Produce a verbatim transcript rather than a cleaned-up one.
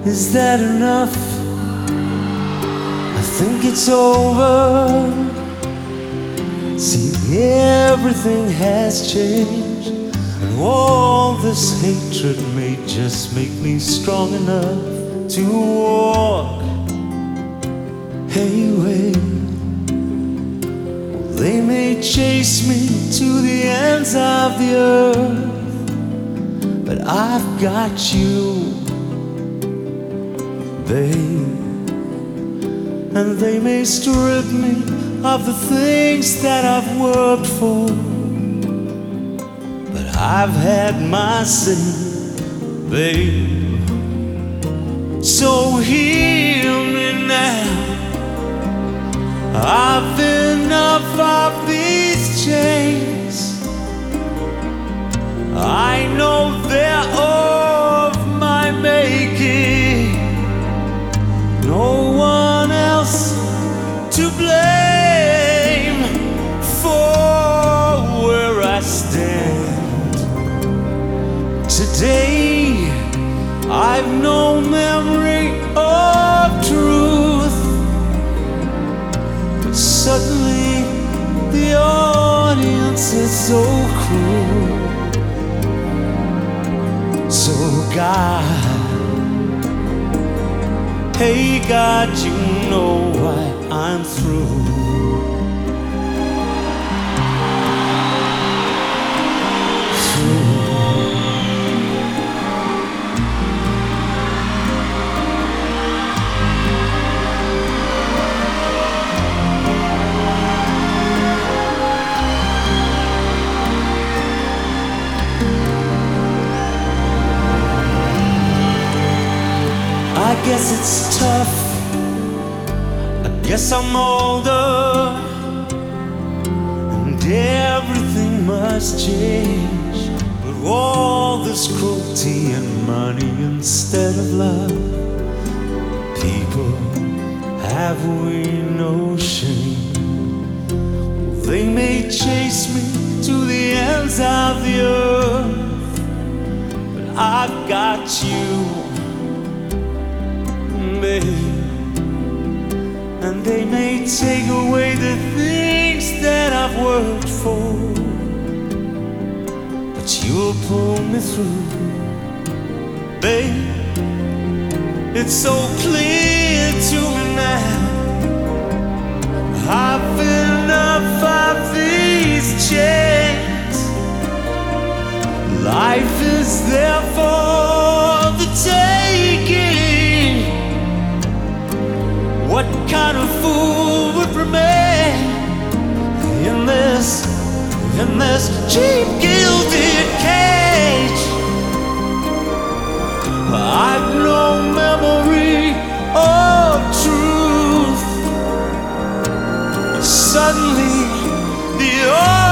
Is that enough? I think it's over. See, everything has changed, and all this hatred may just make me strong enough to walk. Hey, wait. They may chase me to the ends of the earth, but I've got you, babe. And they may strip me of the things that I've worked for, but I've had my say, babe. So hear me now. I've enough of these chains. I know they're of my making. No one else to blame for where I stand. Today I've no memory of truth, but suddenly the audience is so cruel. So God, hey God, you know why I'm through. I guess it's tough. I guess I'm older, and everything must change. But all this cruelty and money instead of love, people, have we no shame? They may chase me to the ends of the earth, but I've got you, and they may take away the things that I've worked for, but you'll pull me through, babe. It's so clear to me now. I've enough of these chains. Life is there for the taking. What kind of fool would remain in this, in this cheap, gilded cage? I've no memory of truth. Suddenly, the